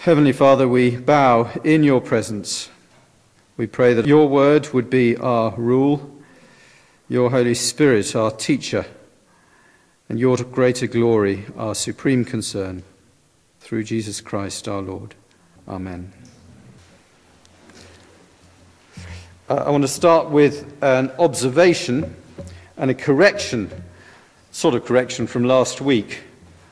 Heavenly Father, we bow in your presence. We pray that your word would be our rule, your Holy Spirit our teacher, and your greater glory our supreme concern. Through Jesus Christ our Lord. Amen. I want to start with an observation and a correction, sort of correction from last week.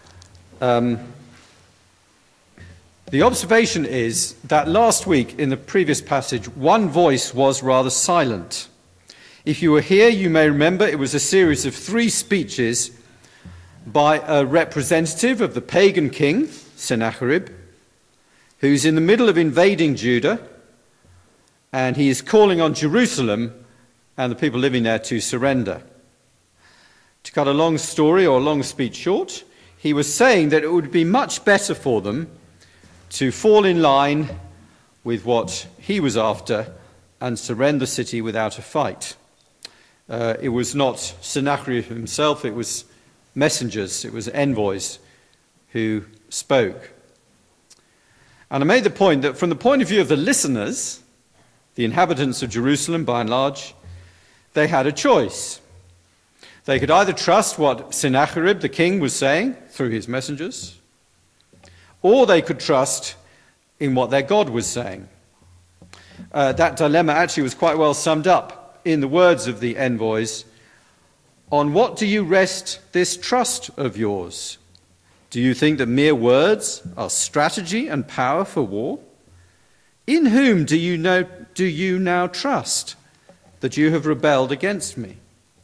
The observation is that last week in the previous passage, one voice was rather silent. If you were here, you may remember it was a series of 3 speeches by a representative of the pagan king, Sennacherib, who's in the middle of invading Judah, and he is calling on Jerusalem and the people living there to surrender. To cut a long story or a long speech short, he was saying that it would be much better for them to fall in line with what he was after and surrender the city without a fight. It was not Sennacherib himself, it was messengers, it was envoys who spoke. And I made the point that from the point of view of the listeners, the inhabitants of Jerusalem by and large, they had a choice. They could either trust what Sennacherib, the king, was saying through his messengers, or they could trust in what their God was saying. That dilemma actually was quite well summed up in the words of the envoys. On what do you rest this trust of yours? Do you think that mere words are strategy and power for war? In whom do you now trust that you have rebelled against me?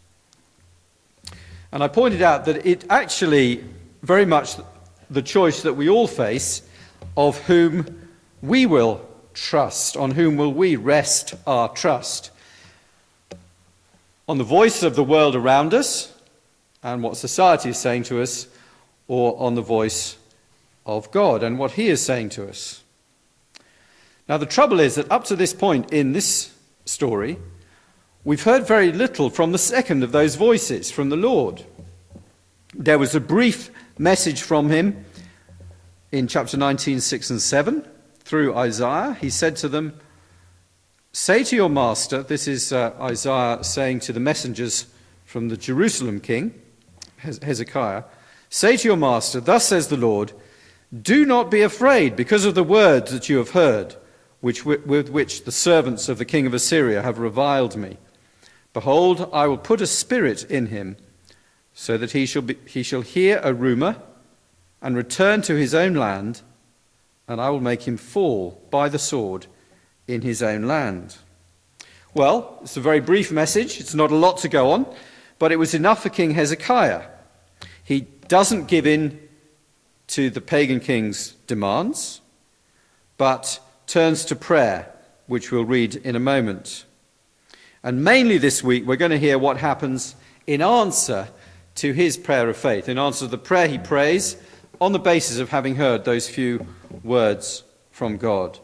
And I pointed out that it actually very much the choice that we all face of whom we will trust, on whom will we rest our trust. On the voice of the world around us and what society is saying to us, or on the voice of God and what he is saying to us. Now the trouble is that up to this point in this story, we've heard very little from the second of those voices, from the Lord. There was a brief message from him in chapter 19, 6 and 7 through Isaiah. He said to them, say to your master, this is Isaiah saying to the messengers from the Jerusalem king, Hezekiah, say to your master, thus says the Lord, do not be afraid because of the words that you have heard, with which the servants of the king of Assyria have reviled me. Behold, I will put a spirit in him, so that he shall hear a rumor and return to his own land, and I will make him fall by the sword in his own land. Well, it's a very brief message. It's not a lot to go on, but it was enough for King Hezekiah. He doesn't give in to the pagan king's demands, but turns to prayer, which we'll read in a moment. And mainly this week, we're going to hear what happens in answer to his prayer of faith, in answer to the prayer he prays on the basis of having heard those few words from God.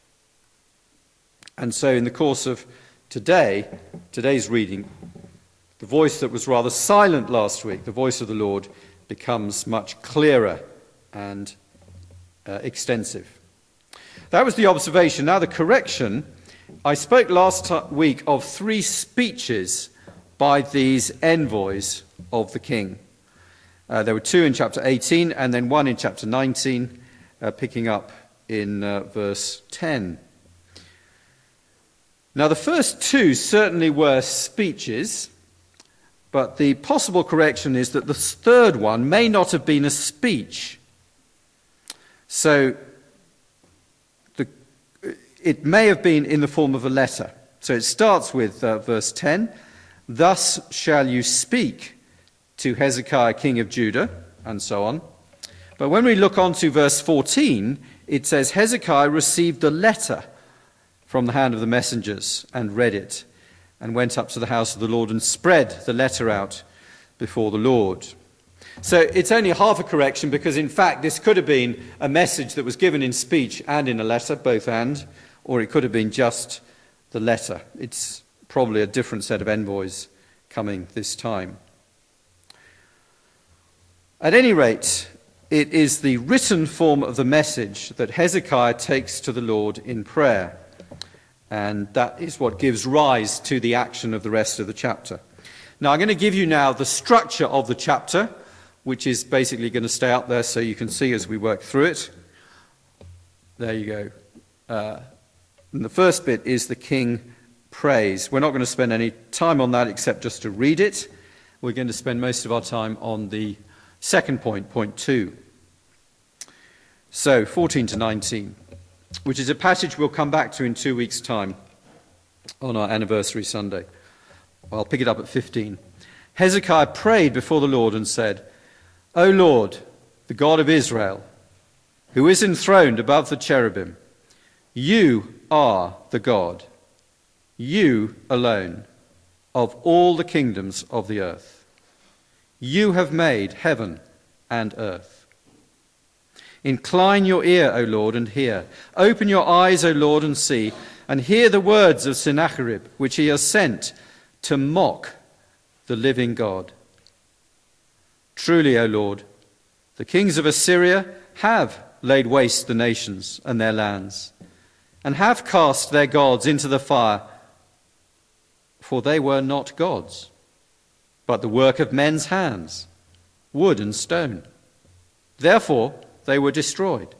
And so in the course of today's reading, the voice that was rather silent last week, the voice of the Lord, becomes much clearer and extensive. That was the observation. Now the correction. I spoke last week of 3 speeches by these envoys of the king. There were 2 in chapter 18 and then 1 in chapter 19, picking up in verse 10. Now the first 2 certainly were speeches, but the possible correction is that the third one may not have been a speech. So it may have been in the form of a letter. So it starts with verse 10, thus shall you speak to Hezekiah, king of Judah, and so on. But when we look on to verse 14, it says, Hezekiah received a letter from the hand of the messengers and read it, and went up to the house of the Lord and spread the letter out before the Lord. So it's only half a correction, because in fact this could have been a message that was given in speech and in a letter, both and, or it could have been just the letter. It's probably a different set of envoys coming this time. At any rate, it is the written form of the message that Hezekiah takes to the Lord in prayer. And that is what gives rise to the action of the rest of the chapter. Now, I'm going to give you now the structure of the chapter, which is basically going to stay up there so you can see as we work through it. There you go. And the first bit is the king prays. We're not going to spend any time on that except just to read it. We're going to spend most of our time on the second point, point 2. So, 14 to 19, which is a passage we'll come back to in 2 weeks' time on our anniversary Sunday. I'll pick it up at 15. Hezekiah prayed before the Lord and said, O Lord, the God of Israel, who is enthroned above the cherubim, you are the God, you alone, of all the kingdoms of the earth. You have made heaven and earth. Incline your ear, O Lord, and hear. Open your eyes, O Lord, and see, and hear the words of Sennacherib, which he has sent to mock the living God. Truly, O Lord, the kings of Assyria have laid waste the nations and their lands, and have cast their gods into the fire, for they were not gods, but the work of men's hands, wood and stone. Therefore they were destroyed.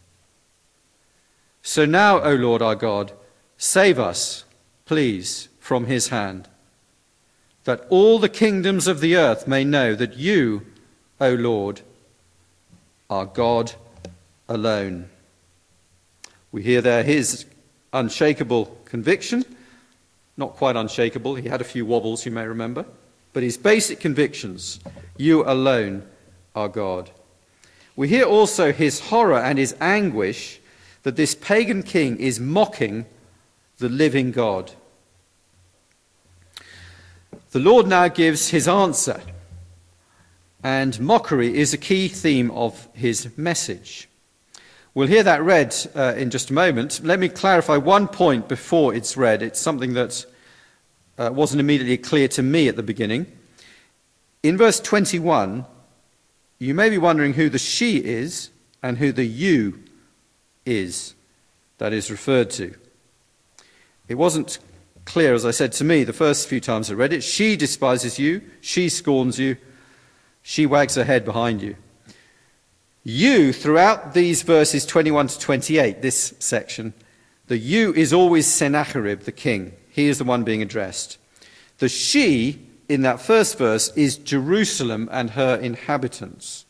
So now, O Lord our God, save us, please, from his hand, that all the kingdoms of the earth may know that you, O Lord, are God alone. We hear there his unshakable conviction. Not quite unshakable. He had a few wobbles, you may remember. But his basic convictions, you alone are God. We hear also his horror and his anguish that this pagan king is mocking the living God. The Lord now gives his answer, and mockery is a key theme of his message. We'll hear that read in just a moment. Let me clarify one point before it's read. It's something that wasn't immediately clear to me at the beginning. In verse 21, you may be wondering who the she is and who the you is that is referred to. It wasn't clear, as I said, to me the first few times I read it. She despises you, she scorns you, she wags her head behind you. You, throughout these verses 21 to 28, this section, the you is always Sennacherib, the king. He is the one being addressed. The she, in that first verse, is Jerusalem and her inhabitants.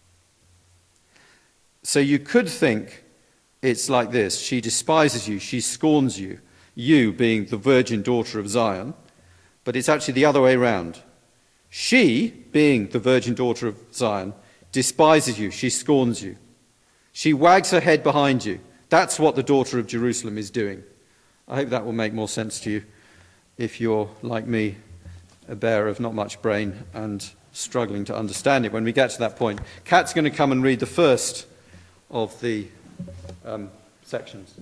So you could think it's like this. She despises you, she scorns you, you being the virgin daughter of Zion, but it's actually the other way around. She, being the virgin daughter of Zion, despises you, she scorns you. She wags her head behind you. That's what the daughter of Jerusalem is doing. I hope that will make more sense to you if you're, like me, a bearer of not much brain and struggling to understand it when we get to that point. Kat's going to come and read the first of the sections.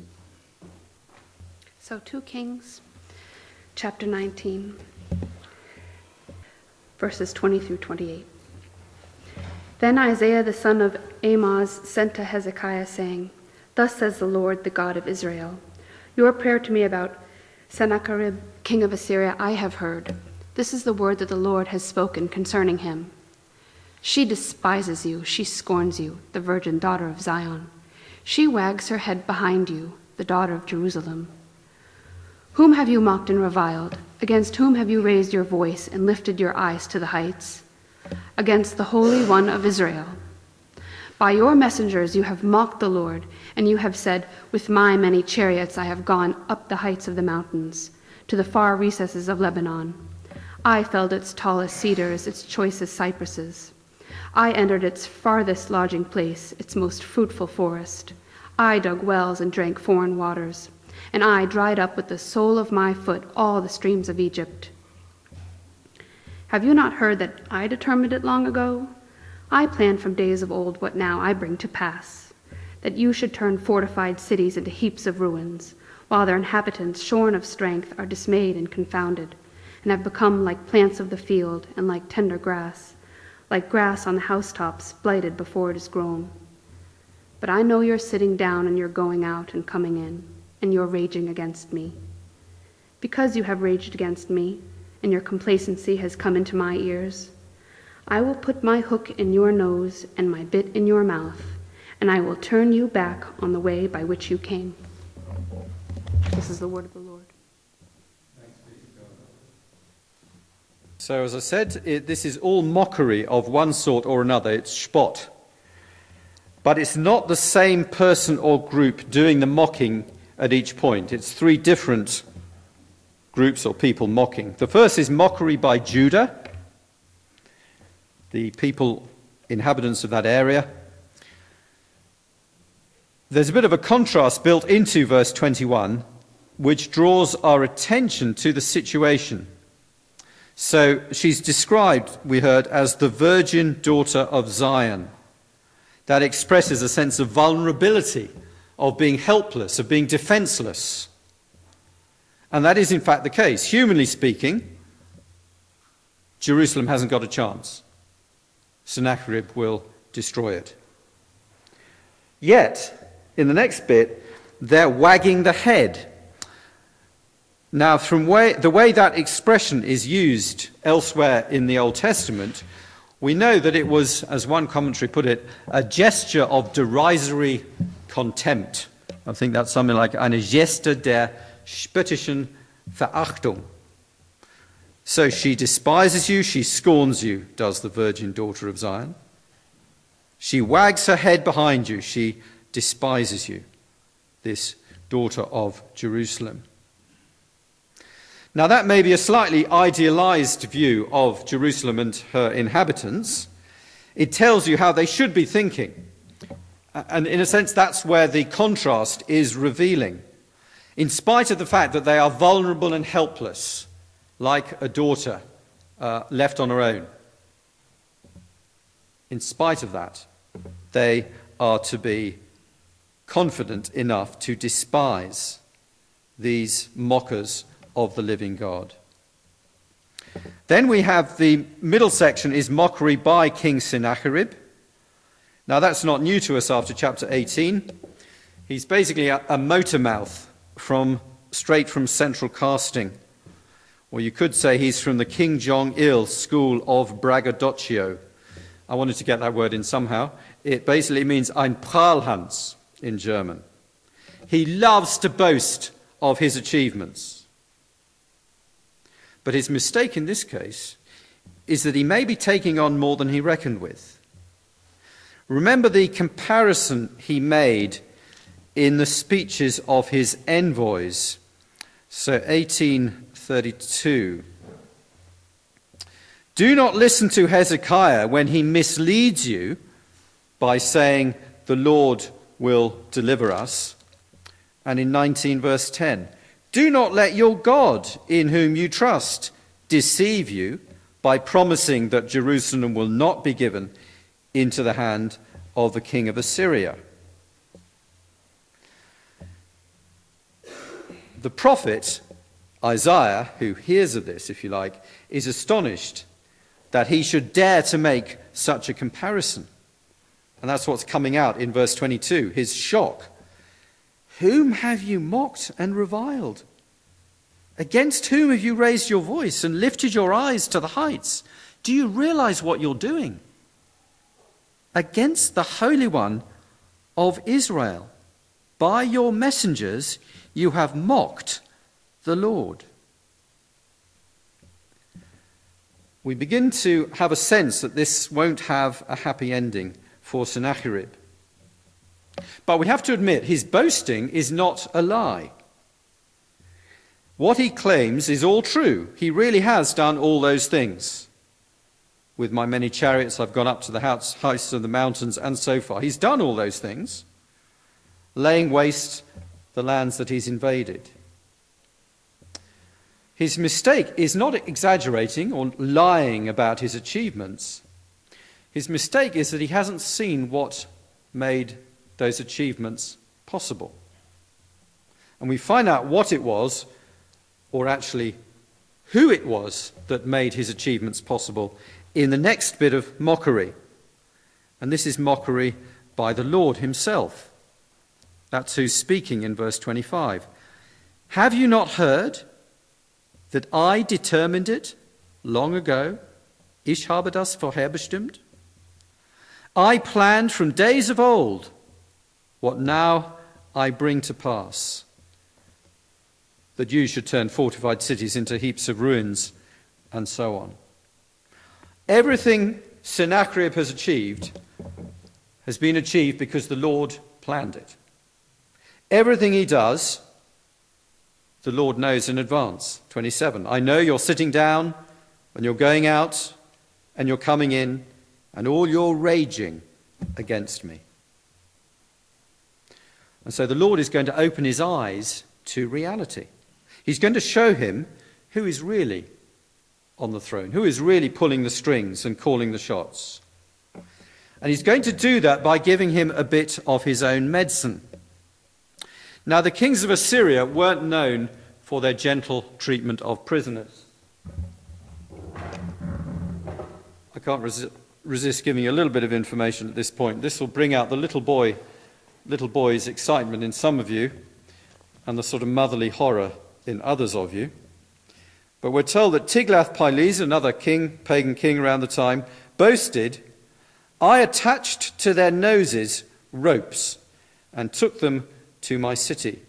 So 2 Kings, chapter 19, verses 20 through 28. Then Isaiah the son of Amoz sent to Hezekiah, saying, Thus says the Lord, the God of Israel, your prayer to me about Sennacherib, king of Assyria, I have heard. This is the word that the Lord has spoken concerning him. She despises you, she scorns you, the virgin daughter of Zion. She wags her head behind you, the daughter of Jerusalem. Whom have you mocked and reviled? Against whom have you raised your voice and lifted your eyes to the heights? Against the Holy One of Israel. By your messengers you have mocked the Lord, and you have said, With my many chariots I have gone up the heights of the mountains, to the far recesses of Lebanon. I felled its tallest cedars, its choicest cypresses. I entered its farthest lodging place, its most fruitful forest. I dug wells and drank foreign waters, and I dried up with the sole of my foot all the streams of Egypt. Have you not heard that I determined it long ago? I planned from days of old what now I bring to pass, that you should turn fortified cities into heaps of ruins, while their inhabitants, shorn of strength, are dismayed and confounded, and have become like plants of the field and like tender grass, like grass on the housetops, blighted before it is grown. But I know you're sitting down and you're going out and coming in, and you're raging against me. Because you have raged against me, and your complacency has come into my ears, I will put my hook in your nose and my bit in your mouth, and I will turn you back on the way by which you came. This is the word of the Lord. So as I said, this is all mockery of one sort or another. It's spot. But it's not the same person or group doing the mocking at each point. It's three different groups or people mocking. The first is mockery by Judah, the people, inhabitants of that area. There's a bit of a contrast built into verse 21, which draws our attention to the situation. So she's described, we heard, as the virgin daughter of Zion. That expresses a sense of vulnerability, of being helpless, of being defenseless. And that is in fact the case. Humanly speaking, Jerusalem hasn't got a chance. Sennacherib will destroy it. Yet, in the next bit, they're wagging the head. Now, the way that expression is used elsewhere in the Old Testament, we know that it was, as one commentary put it, a gesture of derisory contempt. I think that's something like eine Geste der spöttischen Verachtung. So she despises you, she scorns you, does the virgin daughter of Zion. She wags her head behind you, she despises you, this daughter of Jerusalem. Now that may be a slightly idealized view of Jerusalem and her inhabitants. It tells you how they should be thinking. And in a sense, that's where the contrast is revealing. In spite of the fact that they are vulnerable and helpless, like a daughter left on her own, in spite of that, they are to be confident enough to despise these mockers of the living God. Then we have the middle section is mockery by King Sennacherib. Now that's not new to us after chapter 18. He's basically a motor mouth straight from central casting. Or you could say he's from the King Jong-il school of braggadocio. I wanted to get that word in somehow. It basically means ein Prahlhans in German. He loves to boast of his achievements. But his mistake in this case is that he may be taking on more than he reckoned with. Remember the comparison he made in the speeches of his envoys. So 1832. Do not listen to Hezekiah when he misleads you by saying, the Lord will deliver us. And in 19 verse 10, do not let your God, in whom you trust, deceive you by promising that Jerusalem will not be given into the hand of the king of Assyria. The prophet Isaiah, who hears of this, if you like, is astonished that he should dare to make such a comparison. And that's what's coming out in verse 22, his shock. Whom have you mocked and reviled? Against whom have you raised your voice and lifted your eyes to the heights? Do you realize what you're doing? Against the Holy One of Israel. By your messengers you have mocked the Lord. We begin to have a sense that this won't have a happy ending for Sennacherib. But we have to admit, his boasting is not a lie. What he claims is all true. He really has done all those things. With my many chariots, I've gone up to the heights of the mountains and so far. He's done all those things, laying waste the lands that he's invaded. His mistake is not exaggerating or lying about his achievements. His mistake is that he hasn't seen what made those achievements possible. And we find out what it was, or actually who it was, that made his achievements possible in the next bit of mockery. And this is mockery by the Lord himself. That's who's speaking in verse 25. Have you not heard that I determined it long ago? Ich habe das vorherbestimmt. I planned from days of old what now I bring to pass, that you should turn fortified cities into heaps of ruins, and so on. Everything Sennacherib has achieved has been achieved because the Lord planned it. Everything he does, the Lord knows in advance. 27, I know you're sitting down and you're going out and you're coming in and all you're raging against me. And so the Lord is going to open his eyes to reality. He's going to show him who is really on the throne, who is really pulling the strings and calling the shots. And he's going to do that by giving him a bit of his own medicine. Now, the kings of Assyria weren't known for their gentle treatment of prisoners. I can't resist giving you a little bit of information at this point. This will bring out the little boy's excitement in some of you and the sort of motherly horror in others of you. But we're told that Tiglath-Pileser, another king, pagan king around the time, boasted, I attached to their noses ropes and took them to my city.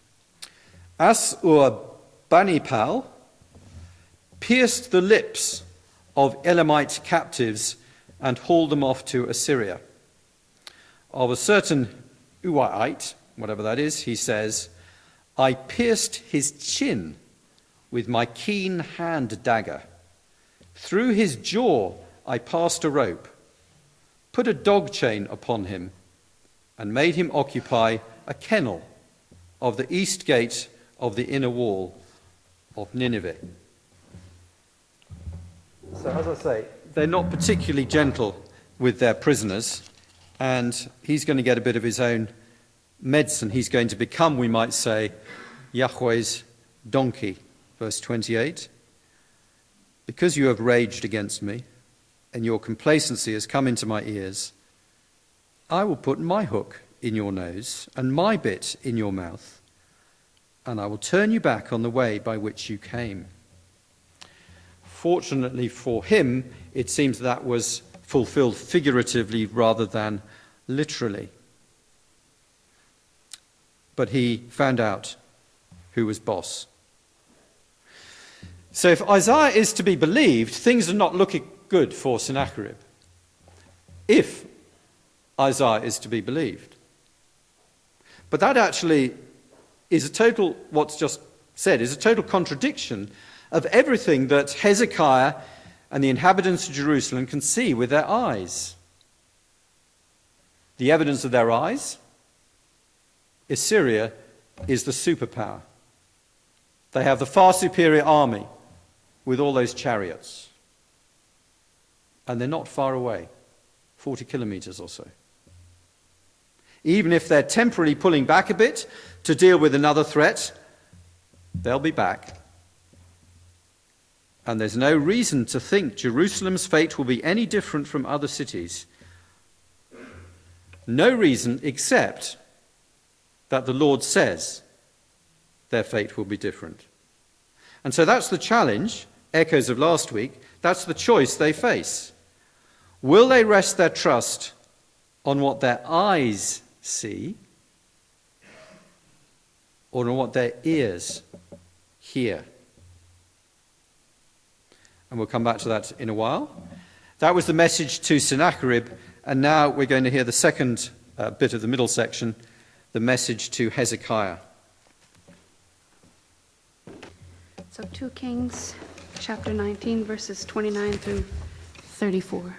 Assur-banipal pierced the lips of Elamite captives and hauled them off to Assyria. Of a certain Uaite, whatever that is, he says, I pierced his chin with my keen hand dagger. Through his jaw I passed a rope, put a dog chain upon him, and made him occupy a kennel of the east gate of the inner wall of Nineveh. So as I say, they're not particularly gentle with their prisoners, and he's going to get a bit of his own medicine. He's going to become, we might say, Yahweh's donkey. Verse 28, because you have raged against me, and your complacency has come into my ears, I will put my hook in your nose and my bit in your mouth, and I will turn you back on the way by which you came. Fortunately for him, it seems that was fulfilled figuratively rather than literally. But he found out who was boss. So if Isaiah is to be believed, things are not looking good for Sennacherib. If Isaiah is to be believed. But that actually is what's just said, is a total contradiction of everything that Hezekiah and the inhabitants of Jerusalem can see with their eyes. The evidence of their eyes, Assyria is the superpower. They have the far superior army with all those chariots. And they're not far away, 40 kilometers or so. Even if they're temporarily pulling back a bit to deal with another threat, they'll be back. And there's no reason to think Jerusalem's fate will be any different from other cities. No reason except that the Lord says their fate will be different. And so that's the challenge, echoes of last week, that's the choice they face. Will they rest their trust on what their eyes see, or on what their ears hear? And we'll come back to that in a while. That was the message to Sennacherib, and now we're going to hear the second bit of the middle section, the message to Hezekiah. So 2 Kings chapter 19, verses 29 through 34.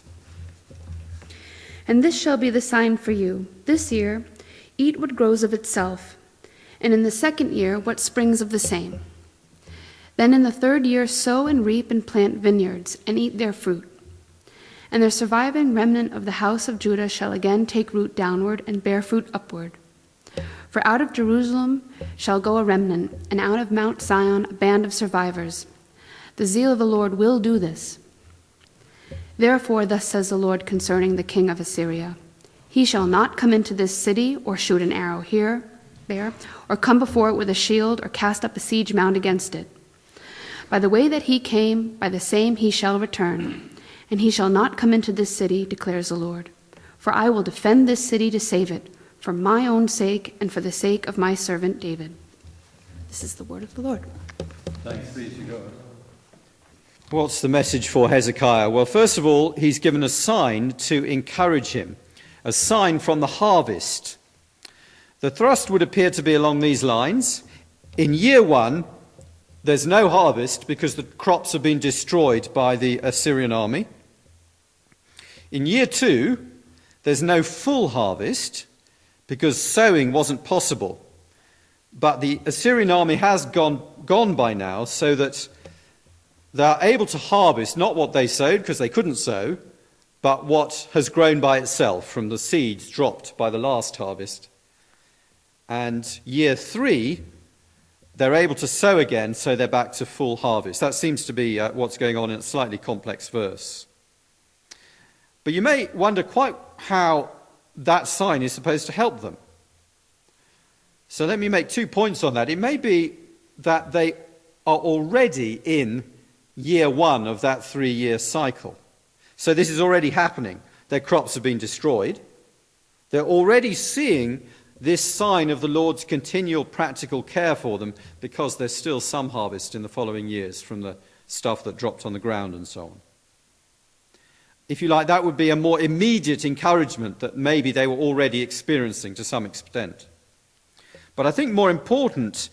And this shall be the sign for you. This year, eat what grows of itself, and in the second year, what springs of the same. Then in the third year, sow and reap and plant vineyards, and eat their fruit. And the surviving remnant of the house of Judah shall again take root downward and bear fruit upward. For out of Jerusalem shall go a remnant, and out of Mount Zion a band of survivors. The zeal of the Lord will do this. Therefore, thus says the Lord concerning the king of Assyria: He shall not come into this city, or shoot an arrow there, or come before it with a shield, or cast up a siege mound against it. By the way that he came, by the same he shall return, and he shall not come into this city, declares the Lord. For I will defend this city to save it, for my own sake and for the sake of my servant David. This is the word of the Lord. Thanks be to God. What's the message for Hezekiah? Well, first of all, he's given a sign to encourage him, a sign from the harvest. The thrust would appear to be along these lines. In year 1, there's no harvest because the crops have been destroyed by the Assyrian army. In year 2, there's no full harvest because sowing wasn't possible. But the Assyrian army has gone by now, so that they are able to harvest not what they sowed, because they couldn't sow, but what has grown by itself from the seeds dropped by the last harvest. And year 3, they're able to sow again, so they're back to full harvest. That seems to be what's going on in a slightly complex verse. But you may wonder quite how that sign is supposed to help them. So let me make 2 points on that. It may be that they are already in year 1 of that 3-year cycle. So this is already happening. Their crops have been destroyed. They're already seeing this sign of the Lord's continual practical care for them, because there's still some harvest in the following years from the stuff that dropped on the ground and so on. If you like, that would be a more immediate encouragement that maybe they were already experiencing to some extent. But I think more important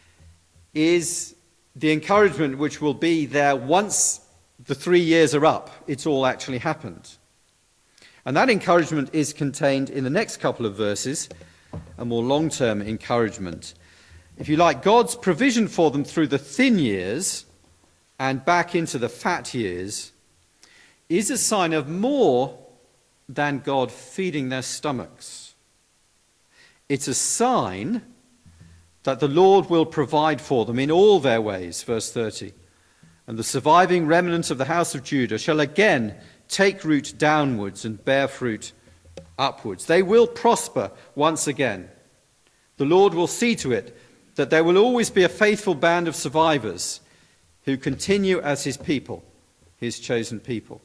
is the encouragement which will be there once the 3 years are up, it's all actually happened. And that encouragement is contained in the next couple of verses, a more long-term encouragement. If you like, God's provision for them through the thin years and back into the fat years is a sign of more than God feeding their stomachs. It's a sign that the Lord will provide for them in all their ways, verse 30. And the surviving remnant of the house of Judah shall again take root downwards and bear fruit upwards. They will prosper once again. The Lord will see to it that there will always be a faithful band of survivors who continue as his people, his chosen people.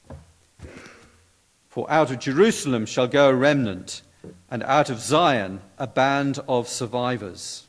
For out of Jerusalem shall go a remnant, and out of Zion a band of survivors.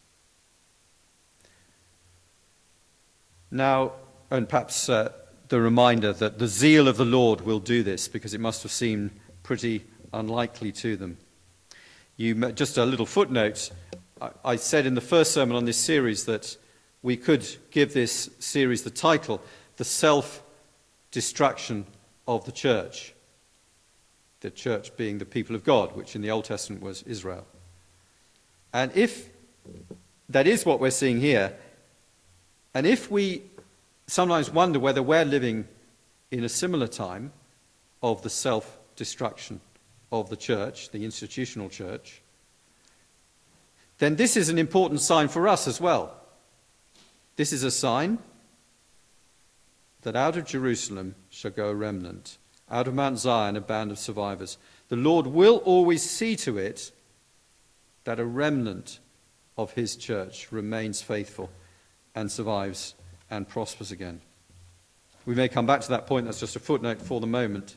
Now, and perhaps the reminder that the zeal of the Lord will do this, because it must have seemed pretty unlikely to them. Just a little footnote. I said in the first sermon on this series that we could give this series the title, The Self-Destruction of the Church. The church being the people of God, which in the Old Testament was Israel. And if that is what we're seeing here, and if we sometimes wonder whether we're living in a similar time of the self-destruction of the church, the institutional church, then this is an important sign for us as well. This is a sign that out of Jerusalem shall go a remnant, out of Mount Zion a band of survivors. The Lord will always see to it that a remnant of his church remains faithful and survives and prospers again. We may come back to that point. That's just a footnote for the moment.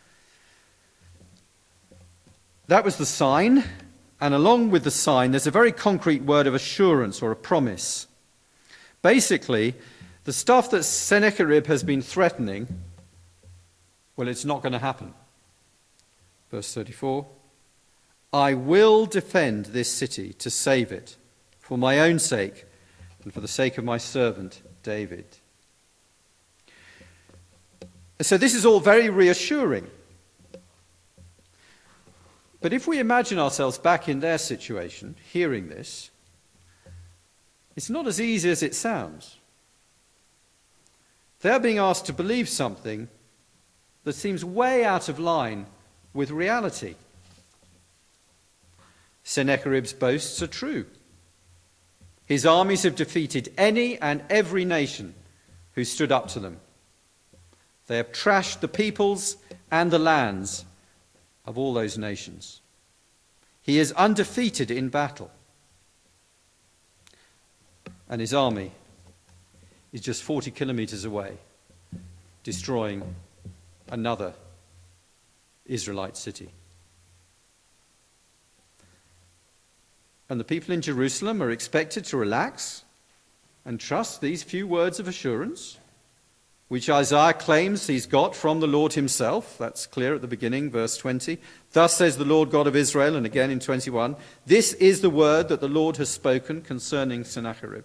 That was the sign, and along with the sign, there's a very concrete word of assurance or a promise. Basically, the stuff that Sennacherib has been threatening, well, it's not going to happen. Verse 34, I will defend this city to save it for my own sake and for the sake of my servant David. So this is all very reassuring. But if we imagine ourselves back in their situation, hearing this, it's not as easy as it sounds. They're being asked to believe something that seems way out of line with reality. Sennacherib's boasts are true. His armies have defeated any and every nation who stood up to them. They have trashed the peoples and the lands of all those nations. He is undefeated in battle. And his army is just 40 kilometers away, destroying another Israelite city. And the people in Jerusalem are expected to relax and trust these few words of assurance, which Isaiah claims he's got from the Lord himself. That's clear at the beginning, verse 20. Thus says the Lord God of Israel, and again in 21, this is the word that the Lord has spoken concerning Sennacherib.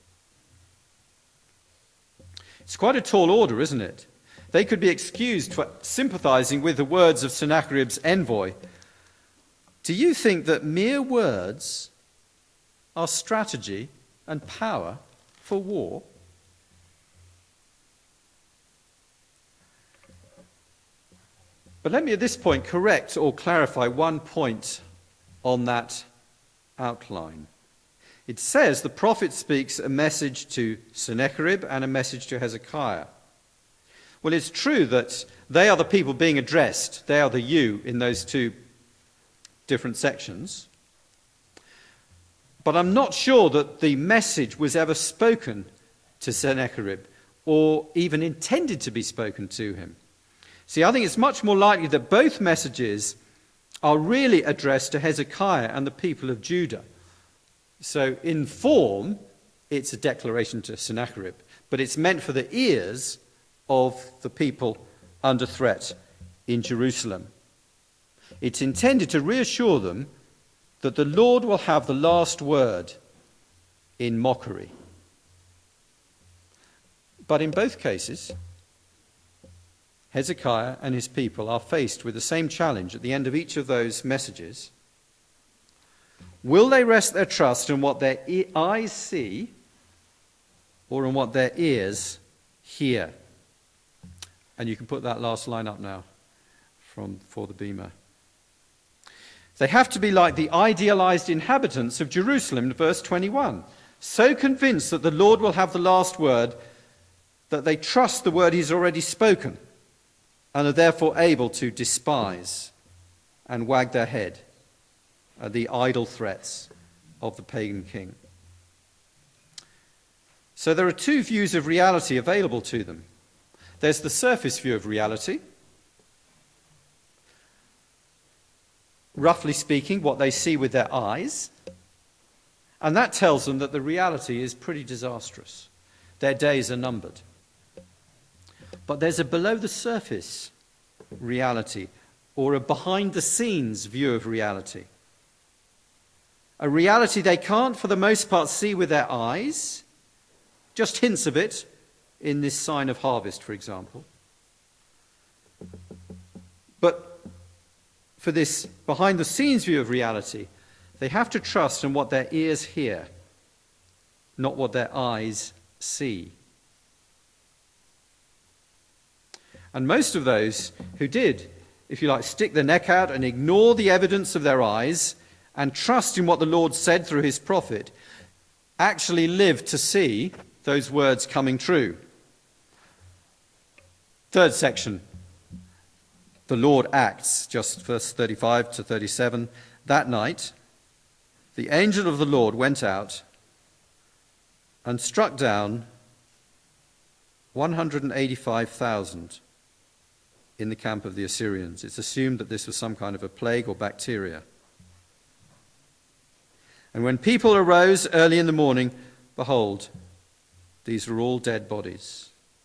It's quite a tall order, isn't it? They could be excused for sympathizing with the words of Sennacherib's envoy. Do you think that mere words are strategy and power for war? But let me at this point correct or clarify one point on that outline. It says the prophet speaks a message to Sennacherib and a message to Hezekiah. Well, it's true that they are the people being addressed. They are the you in those two different sections. But I'm not sure that the message was ever spoken to Sennacherib or even intended to be spoken to him. See, I think it's much more likely that both messages are really addressed to Hezekiah and the people of Judah. So in form, it's a declaration to Sennacherib, but it's meant for the ears of the people under threat in Jerusalem. It's intended to reassure them that the Lord will have the last word in mockery. But in both cases, Hezekiah and his people are faced with the same challenge at the end of each of those messages. Will they rest their trust in what their eyes see or in what their ears hear? And you can put that last line up now for the beamer. They have to be like the idealized inhabitants of Jerusalem in verse 21, so convinced that the Lord will have the last word that they trust the word he's already spoken and are therefore able to despise and wag their head at the idle threats of the pagan king. So there are two views of reality available to them. There's the surface view of reality, roughly speaking, what they see with their eyes, and that tells them that the reality is pretty disastrous. Their days are numbered. But there's a below-the-surface reality, or a behind-the-scenes view of reality. A reality they can't, for the most part, see with their eyes, just hints of it in this sign of harvest, for example. But for this behind-the-scenes view of reality, they have to trust in what their ears hear, not what their eyes see. And most of those who did, if you like, stick their neck out and ignore the evidence of their eyes and trust in what the Lord said through his prophet, actually lived to see those words coming true. Third section, the Lord acts, just verse 35 to 37. That night, the angel of the Lord went out and struck down 185,000 in the camp of the Assyrians. It's assumed that this was some kind of a plague or bacteria. And when people arose early in the morning, behold, these were all dead bodies.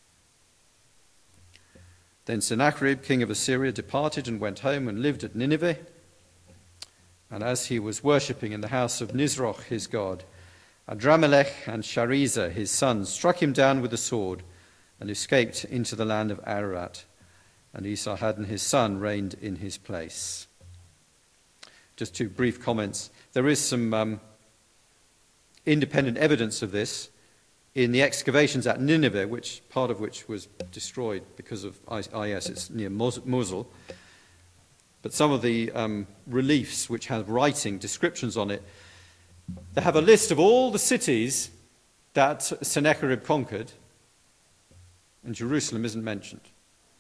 Then Sennacherib, king of Assyria, departed and went home and lived at Nineveh. And as he was worshipping in the house of Nisroch, his god, Adramelech and Sharezer, his sons, struck him down with the sword and escaped into the land of Ararat. And Esarhaddon, his son, reigned in his place. Just two brief comments. There is some independent evidence of this in the excavations at Nineveh, part of which was destroyed because of IS. It's near Mosul. But some of the reliefs which have writing, descriptions on it, they have a list of all the cities that Sennacherib conquered, and Jerusalem isn't mentioned.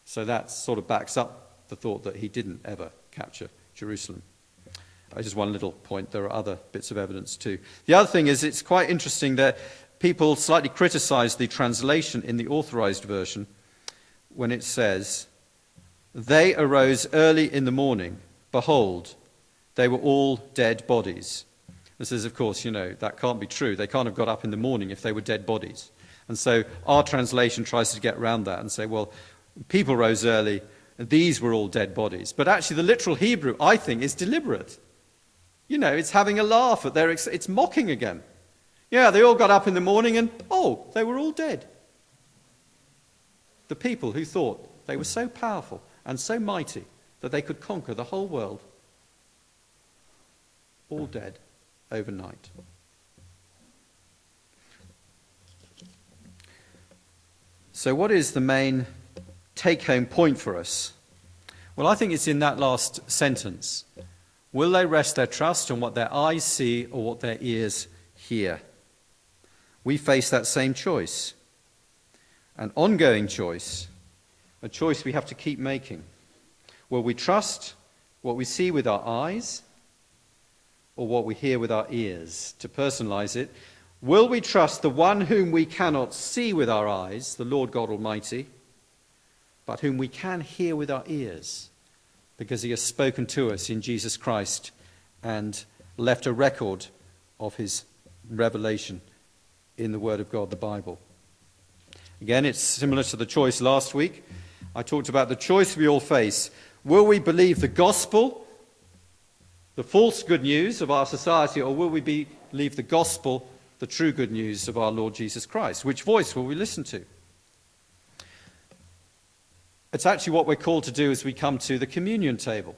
So that sort of backs up the thought that he didn't ever capture Jerusalem. Just one little point. There are other bits of evidence too. The other thing is, it's quite interesting that people slightly criticize the translation in the Authorized Version when it says, "They arose early in the morning. Behold, they were all dead bodies." This is, of course, that can't be true. They can't have got up in the morning if they were dead bodies. And so our translation tries to get around that and say, well, people rose early, and these were all dead bodies. But actually the literal Hebrew, I think, is deliberate. It's having a laugh at it's mocking again. Yeah, they all got up in the morning and, they were all dead. The people who thought they were so powerful and so mighty that they could conquer the whole world, all dead overnight. So what is the main take-home point for us? Well, I think it's in that last sentence. Will they rest their trust on what their eyes see or what their ears hear? We face that same choice, an ongoing choice, a choice we have to keep making. Will we trust what we see with our eyes or what we hear with our ears? To personalize it, will we trust the one whom we cannot see with our eyes, the Lord God Almighty, but whom we can hear with our ears, because he has spoken to us in Jesus Christ and left a record of his revelation in the Word of God, the Bible? Again, it's similar to the choice last week. I talked about the choice we all face. Will we believe the gospel, the false good news of our society, or will we believe the gospel, the true good news of our Lord Jesus Christ? Which voice will we listen to? It's actually what we're called to do as we come to the communion table.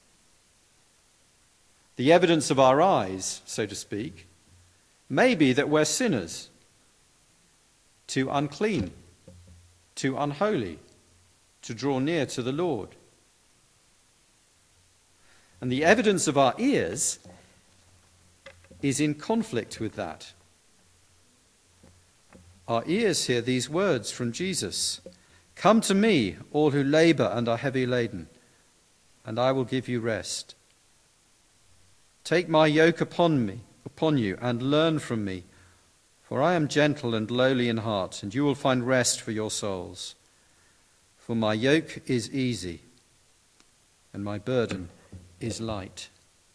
The evidence of our eyes, so to speak, may be that we're sinners, too unclean, too unholy to draw near to the Lord. And the evidence of our ears is in conflict with that. Our ears hear these words from Jesus: "Come to me, all who labor and are heavy laden, and I will give you rest. Take my yoke upon you, and learn from me, for I am gentle and lowly in heart, and you will find rest for your souls. For my yoke is easy, and my burden is light."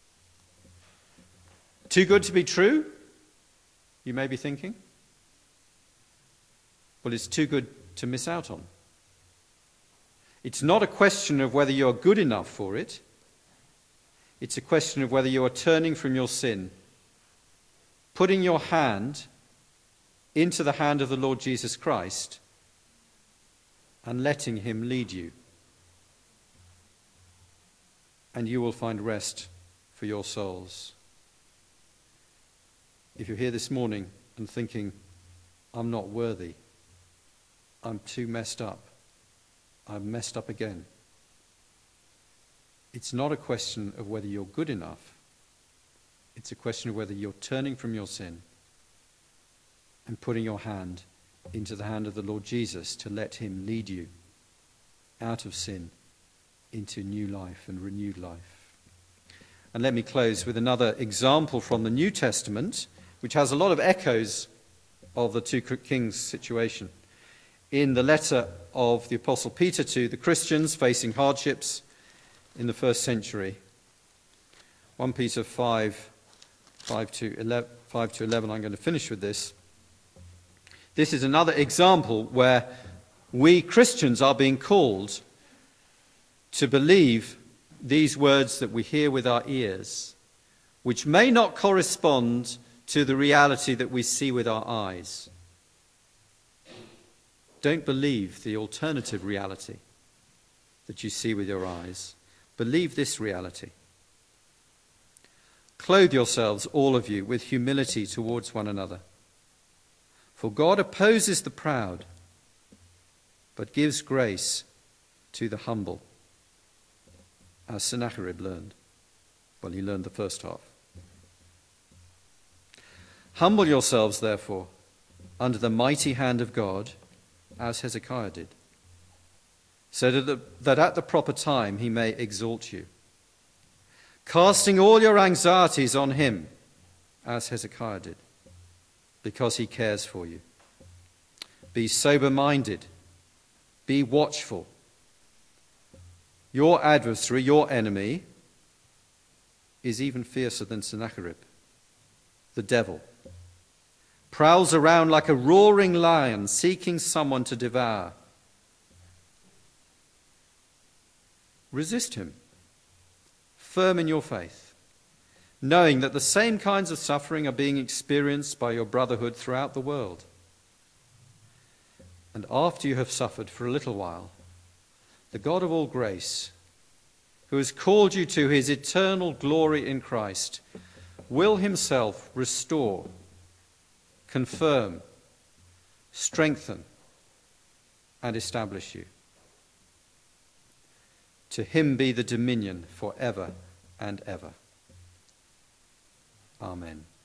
Too good to be true, you may be thinking? Well, it's too good to miss out on. It's not a question of whether you're good enough for it. It's a question of whether you are turning from your sin, putting your hand into the hand of the Lord Jesus Christ, and letting him lead you. And you will find rest for your souls. If you're here this morning and thinking, I'm not worthy, I'm too messed up, I'm messed up again, it's not a question of whether you're good enough. It's a question of whether you're turning from your sin and putting your hand into the hand of the Lord Jesus to let him lead you out of sin into new life and renewed life. And let me close with another example from the New Testament, which has a lot of echoes of the 2 Kings situation. In the letter of the Apostle Peter to the Christians facing hardships in the first century, 1 Peter 5 to 11, I'm going to finish with this. This is another example where we Christians are being called to believe these words that we hear with our ears, which may not correspond to the reality that we see with our eyes. Don't believe the alternative reality that you see with your eyes. Believe this reality. Clothe yourselves, all of you, with humility towards one another. For God opposes the proud, but gives grace to the humble. As Sennacherib learned. Well, he learned the first half. Humble yourselves, therefore, under the mighty hand of God, as Hezekiah did, so that at the proper time he may exalt you, casting all your anxieties on him, as Hezekiah did, because he cares for you. Be sober-minded, be watchful. Your adversary, your enemy, is even fiercer than Sennacherib, the devil. Prowls around like a roaring lion, seeking someone to devour. Resist him, firm in your faith, knowing that the same kinds of suffering are being experienced by your brotherhood throughout the world. And after you have suffered for a little while, the God of all grace, who has called you to his eternal glory in Christ, will himself restore, confirm, strengthen, and establish you. To him be the dominion forever and ever. Amen.